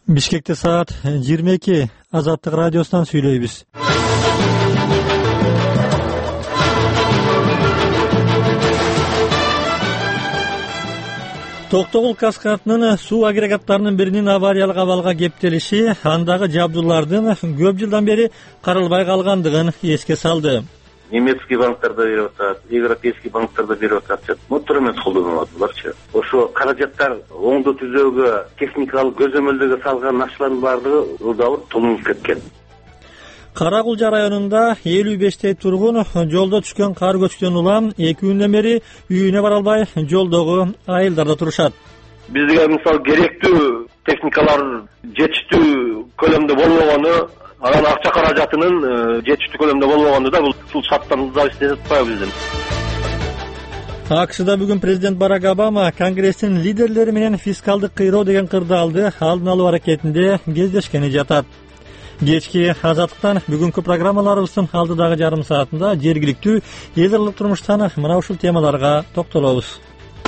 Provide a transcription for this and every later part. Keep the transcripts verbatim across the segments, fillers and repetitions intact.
Бишкекте саат жыйырма эки. Азаттык радиосунан сүйлөйбүз. Токтогул каскадынын суу агрегаттарынын биринин авариялык абалга кептелиши андагы жабдуулардын көп жылдан бери каралбай калгандыгын эске салды. Немецкий банктарда берип атат, европейский банктарда берип атат. Мотор эмес колдонуп атырларчы. Ошо каражаттар оңдо түзөөгө, техникалык көзөмөлдөгө салган акчалардын баардыгы ылдабыр тонуп кеткен. Карагулжа районунда элүү бештей тургун жолдо түшкөн кар көчкүдөн улам эки күндөн бери үйүнө бара албай жолдогу айылдарда турушат. Бизге мисалы керектүү техникалар жетиштүү көлөмдө болбогону, анан акча каражатынын жетиштүү көлөмдө болбогону да бул ушул шарттан зависит этип атпайбы бизден. АКШда бүгүн президент Барак Обама Конгресстин лидерлери менен фискалдык кыйроо деген кырдаалды алдын алуу аракетинде кездешкени жатат. Кечки Азаттыктан бүгүнкү программаларыбыздын алдыдагы жарым саатында жергиликтүү эл аралык турмуштан мына ушул темаларга токтолобуз.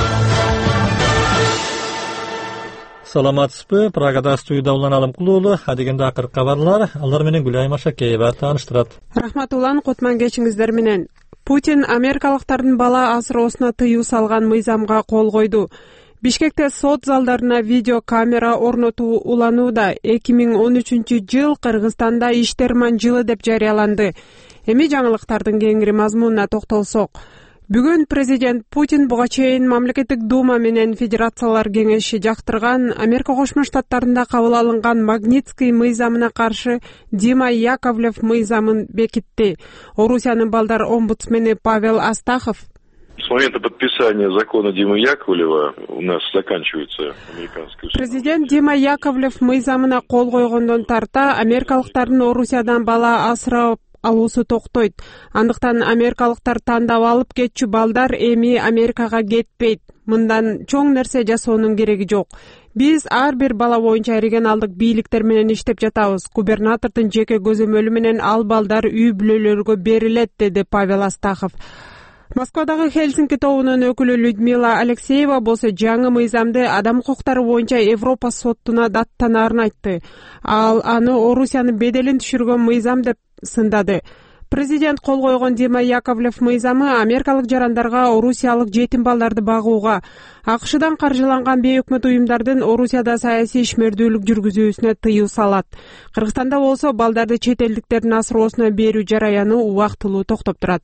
Саламатсызбы? Прагада студияда Улан Алымкулуу уулу, адегенде акыркы кабарлар, алар менен Гүлайым Ашакеева тааныштырат. Рахмат Улан, котман кечиңиздер менен. Путин америкалыктардын бала асыроосуна тыюу салган мыйзамга кол койду. Бишкекте сот залдарына видео камера орнотуу уланууда. эки миң он үчүнчү жыл Кыргызстанда иштерман жылы деп жарыяланды. Эми жаңылыктардын кеңири мазмунуна токтолсок. Бүгүн президент Путин буга чейин мамлекеттик дума менен Федерациялар кеңеши жактырган Америка Кошмо Штаттарында кабыл алынган Магнитский мыйзамына каршы Дима Яковлев мыйзамын бекитти. Орусиянын балдар омбудсмени Павел Астахов: С момента подписания закона Димы Яковлева у нас заканчивается американский суд. Президент Дима Яковлев мыйзамына кол койгондон тарта америкалыктардын Орусиядан бала асырап алуусу токтойт. Андыктан америкалыктар тандап алып кетчү балдар эми Америкага кетпейт. Мындан чоң нерсе жасоонун кереги жок. Биз ар бир бала боюнча регионалдык бийликтер менен иштеп жатабыз. Губернатордун жеке көзөмөлү менен ал балдар үй бүлөлөргө берилет, деди Павел Астахов. Москвадагы Хельсинки тобунун өкүлү Людмила Алексеева болсо жаңы мыйзамды адам укуктары боюнча Европа сотуна даттанаарын айтты. Ал аны Орусиянын беделин түшүргөн мыйзам деп сындады. Президент кол койгон Дима Яковлев мыйзамы америкалык жарандарга орусиялык жетим балдарды багууга, АКШдан каржыланган бейөкмөт уюмдардын Орусияда саясий ишмердүүлүк жүргүзүүсүнө тыюу салат. Кыргызстанда болсо балдарды чет элдиктердин асыроосуна берүү жараяны убактылуу токтоп турат.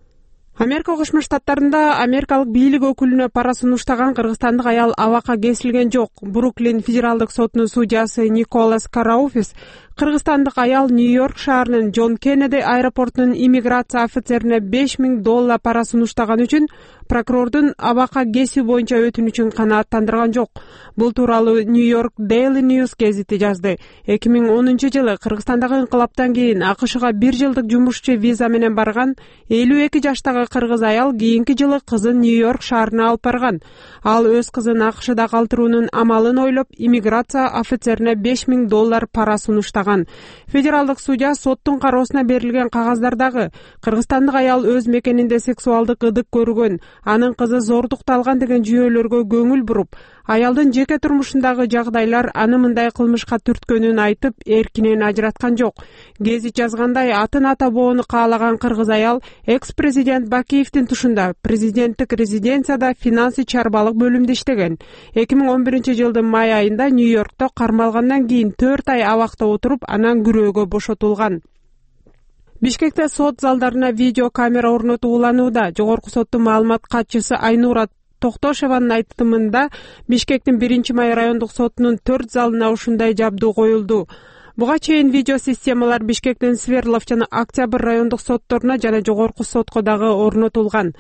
Америка Кошмо Штаттарында америкалык бийлик өкүлүнө пара сунуштаган кыргызстандык аял абакка кесилген жок. Бруклин федералдык сотунун судьясы Николас Карауфис кыргызстандык аял Нью-Йорк шаарынын Джон Кеннеди аэропортунун иммиграция офицерине беш миң доллар пара сунуштаган үчүн прокурордун абакка кесүү боюнча өтүнүчүн канааттандырган жок. Бул тууралуу Нью-Йорк Daily News гезити жазды. эки миң онунчу жылы Кыргызстандагы инкылаптан кийин АКШга бир жылдык жумушчу виза менен барган элүү эки жаштагы кыргыз аял кийинки жылы кызын Нью-Йорк шаарына алып барган. Ал өз кызын АКШда калтыруунун амалын ойлоп, иммиграция офицерине беш миң доллар пара сунуштаган. Федералдык судья соттун кароосуна берилген кагаздардагы кыргызстандык аял өз мекенинде сексуалдык ыдык көргөн, анын кызы зордукталган деген жүйөлөргө көңүл буруп, аялдын жеке турмушундагы жагдайлар аны мындай кылмышка түрткөнүн айтып, эркинен ажыраткан жок. Гезит жазгандай, атын ата боону каалаган кыргыз аял экс-президент Бакиевдин тушунда президенттик резиденцияда финансы чарбалык бөлүмдө иштеген. эки миң он биринчи жылдын май айында Нью-Йоркто кармалгандан кийин төрт ай абакта отуруп, анан күрөөгө бошотулган. Бишкекте сот залдарына видео камера орнотуу уланууда. Жогорку соттун маалымат катчысы Айнура Токтошеванын айтымында Бишкектин биринчи май райондук сотунун төрт залына ушундай жабдуу коюлду. Буга чейин видео системалар Бишкектин Сверлов жана Октябрь райондук сотторуна жана жогорку сотко дагы орнотулган.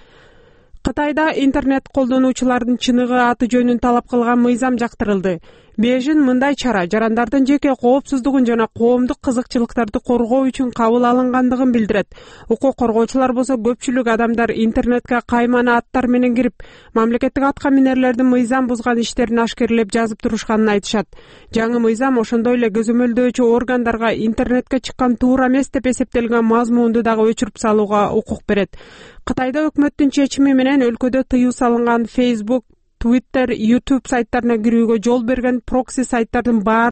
Кытайда интернет колдонуучулардын чыныгы аты жөнүн талап кылган мыйзам жактырылды. Бежин мындай чара жарандардын жеке коопсуздугун жана коомдук кызыкчылыктарды коргоо үчүн кабыл алынгандыгын билдирет. Укук коргоочулар болсо көпчүлүк адамдар интернетке каймана аттар менен кирип, мамлекеттик атка минерлердин мыйзам бузган иштерин ашкерлеп жазып турушканын айтышат. Жаңы мыйзам ошондой эле көзөмөлдөөчү органдарга интернетке чыккан туура эмес деп эсептелген мазмунду дагы өчүрүп салууга укук берет. Кытайда өкмөттүн чечими менен өлкөдө тыюу салынган Facebook, Twitter, YouTube сайттарына кирүүгө жол берген прокси сайттардын баардыгы